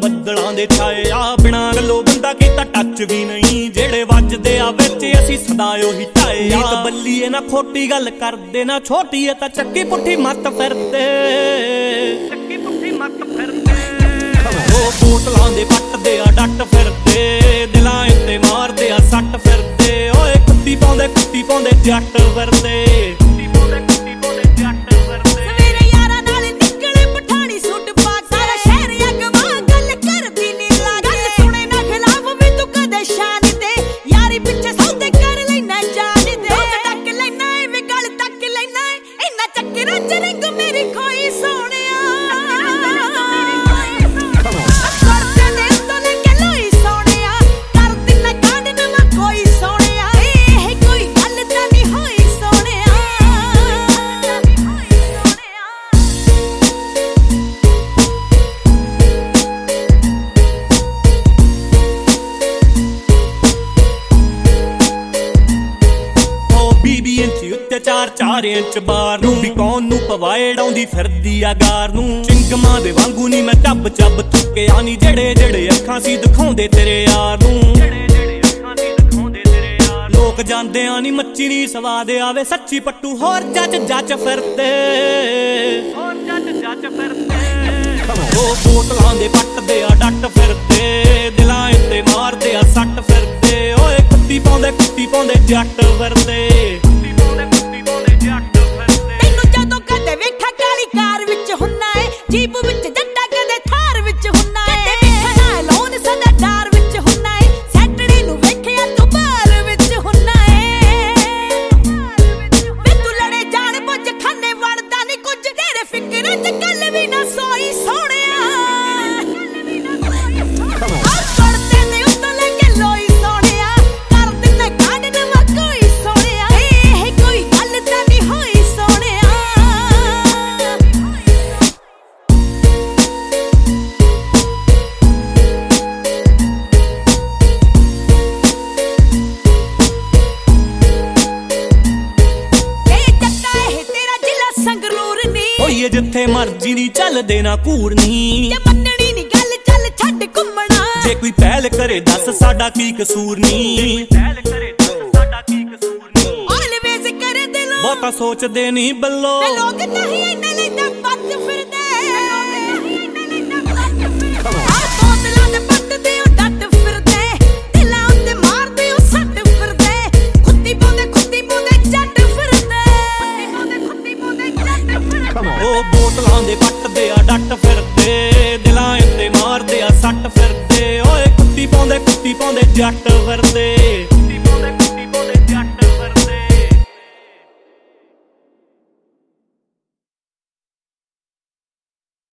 ਬੱਦਲਾਂ ਦੇ ਛਾਏ ਆ। ਬਿਨਾਂ ਗੱਲੋਂ ਬੰਦਾ ਕੀਤਾ ਟੱਚ ਵੀ ਨਹੀਂ, ਜਿਹੜੇ ਵੱਜਦੇ ਆ ਵਿੱਚ ਅਸੀਂ ਸਦਾ ਉਹੀ ਢਾਏ ਆ। ਨੀਤ ਬੱਲੀਏ ਨਾ ਖੋਟੀ ਗੱਲ ਕਰਦੇ, ਨਾ ਛੋਟੀ ਏ ਤਾਂ ਚੱਕੀ ਪੁੱਠੀ ਮੱਤ ਫਿਰਦੇ, ਚੱਕੀ ਪੁੱਠੀ ਮੱਤ ਫਿਰਦੇ। ਉਹ ਬੋਤਲਾਂ ਦੇ ਪੱਟਦੇ ਆ ਡੱਟ ਫਿਰਦੇ, ਦਿਲਾਂ ਉੱਤੇ ਮਾਰਦੇ ਆ ਸੱਟ ਫਿਰਦੇ। ਓਏ ਕੁੱਤੀ ਪਾਉਂਦੇ ਜੱਟ ਵਰਦੇ, ਕੁੱਤੀ ਪਾਉਂਦੇ ਜੱਟ ਵਰਦੇ। ਸਵੇਰੇ ਯਾਰਾਂ ਨਾਲ ਨਿਕਲੇ ਪਠਾਣੀ ਸੂਟ ਪਾ, ਸਾਰਾ ਸ਼ਹਿਰ ਅਗਵਾ ਗੱਲ ਕਰਦੀ ਨੀ ਲੱਗ। ਗੱਲ ਸੁਣੇ ਨਾ ਖਿਲਾਫ ਵੀ ਤੂੰ ਕਦੇ ਸ਼ਾਨ ਦੇ, ਯਾਰੀ ਪਿੱਛੇ ਸੌਦੇ ਕਰ ਲੈਣਾ ਜਾਨ ਦੇ। ਟੱਕ ਲੈਣਾ ਵੇ ਗੱਲ ਤੱਕ ਲੈਣਾ, ਇੰਨਾ ਚੱਕਰਾਂ ਚ ਰੰਗ ਮੇਰੀ ਖੋਈ ਸੋਹਣਿਆ। ਚਾਰ ਇੰਚ ਬਾਰ ਨੂੰ ਵੀ ਕੌਣ ਨੂੰ ਪਵਾਏ ਡਾਉਂਦੀ ਫਿਰਦੀ ਆ ਗਾਰ ਨੂੰ। ਚਿੰਗਮਾਂ ਦੇ ਵਾਂਗੂ ਨੀ ਮੈਂ ਚੱਬ ਥੁੱਕਿਆ ਨੀ, ਜਿਹੜੇ ਅੱਖਾਂ ਸੀ ਦਿਖਾਉਂਦੇ ਤੇਰੇ ਯਾਰ ਨੂੰ। ਲੋਕ ਜਾਂਦੇ ਆ ਨੀ ਮੱਚੀ ਨੀ ਸਵਾਦ ਆਵੇ, ਸੱਚੀ ਪੱਟੂ ਹੋਰ ਜੱਜ ਫਿਰਦੇ, ਹੋਰ ਜੱਜ ਫਿਰਦੇ। ਉਹ ਬੋਤਲਾਂ ਦੇ ਪੱਟਦੇ ਆ ਡੱਟ ਫਿਰਦੇ, ਦਿਲਾਂ ਉੱਤੇ ਮਾਰਦੇ ਆ ਸੱਟ ਫਿਰਦੇ। ਓਏ ਕੁੱਤੀ ਪਾਉਂਦੇ ਜੱਟ ਵਰਦੇ। ਤੈਨੂੰ ਜਦੋਂ ਕਦੇ ਵੇਖਾ ਕਾਲੀ ਕਾਰ ਵਿੱਚ ਹੁੰਨਾ ਏ, ਜੀਪ ਵਿੱਚ ਜੱਟਾ ਕਦੇ ਥਾਰ ਵਿੱਚ ਹੁੰਨਾ ਏ। ਕਦੇ ਵੇਖਣਾ ਲੋਨ ਸਦਾ ਡਾਰ ਵਿੱਚ ਹੁੰਨਾ ਏ, ਸੈਟਰਡੇ ਨੂੰ ਵੇਖਿਆ ਤੂੰ ਬਾਰ ਵਿੱਚ ਹੁੰਨਾ ਏ। ਵੇ ਤੂੰ ਲੜੇ ਜਾਣ ਬੁੱਝ ਖਾਨੇ ਵੜਦਾ ਨੀ ਕੁਝ, ਤੇਰੇ ਫਿਕਰਾਂ ਚ ਕੱਲ ਵੀ ਨਾ ਸੋਈ ਸੋਹਣਿਆ। ਓਏ ਜਿੱਥੇ ਮਰਜੀ ਨੀ ਚੱਲਦੇ ਨਾ ਘੂਰਨੀ, ਜੇ ਮੰਨਣੀ ਨੀ ਗੱਲ ਚੱਲ ਛੱਡ ਘੁੰਮਣਾ। ਜੇ ਕੋਈ ਪਹਿਲ ਕਰੇ ਦੱਸ ਸਾਡਾ ਕੀ ਕਸੂਰ ਨੀ, ਆਲਵੇਜ਼ ਕਰੇ ਦਿਲੋਂ ਬਹੁਤਾ ਸੋਚਦੇ ਨੀ ਬੱਲੋ। ਲੋਕ ਨਹੀਂ ਇੰਨੇ